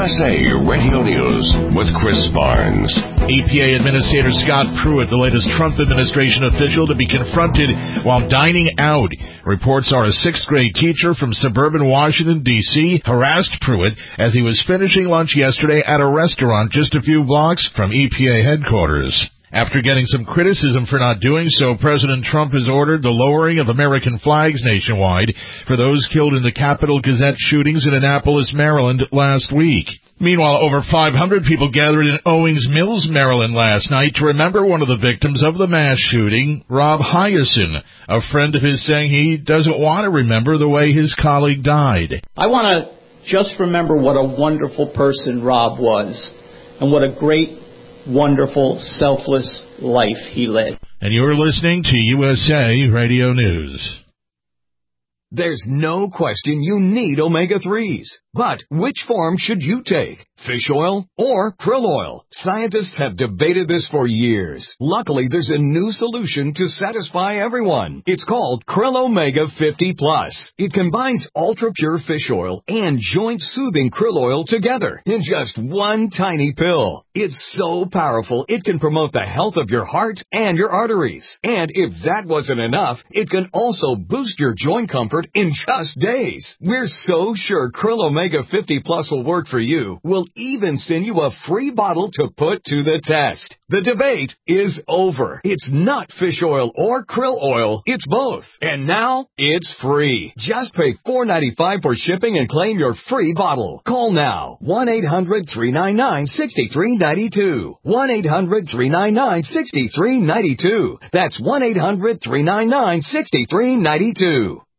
USA Radio News with Chris Barnes. EPA Administrator Scott Pruitt, the latest Trump administration official to be confronted while dining out. Reports are a sixth-grade teacher from suburban Washington, D.C. harassed Pruitt as he was finishing lunch yesterday at a restaurant just a few blocks from EPA headquarters. After getting some criticism for not doing so, President Trump has ordered the lowering of American flags nationwide for those killed in the Capitol Gazette shootings in Annapolis, Maryland last week. Meanwhile, over 500 people gathered in Owings Mills, Maryland last night to remember one of the victims of the mass shooting, Rob Hyacin. A friend of his saying he doesn't want to remember the way his colleague died. I want to just remember what a wonderful person Rob was and what a great, wonderful, selfless life he led. And you're listening to USA Radio News. There's no question you need omega-3s. But which form should you take? Fish oil or krill oil? Scientists have debated this for years. Luckily, there's a new solution to satisfy everyone. It's called Krill Omega 50 Plus. It combines ultra-pure fish oil and joint-soothing krill oil together in just one tiny pill. It's so powerful, it can promote the health of your heart and your arteries. And if that wasn't enough, it can also boost your joint comfort in just days. We're so sure Krill Omega 50 Plus will work for you. We'll even send you a free bottle to put to the test. The debate is over. It's not fish oil or krill oil. It's both. And now it's free. Just pay $4.95 for shipping and claim your free bottle. Call now. 1-800-399-6392. 1-800-399-6392. That's 1-800-399-6392.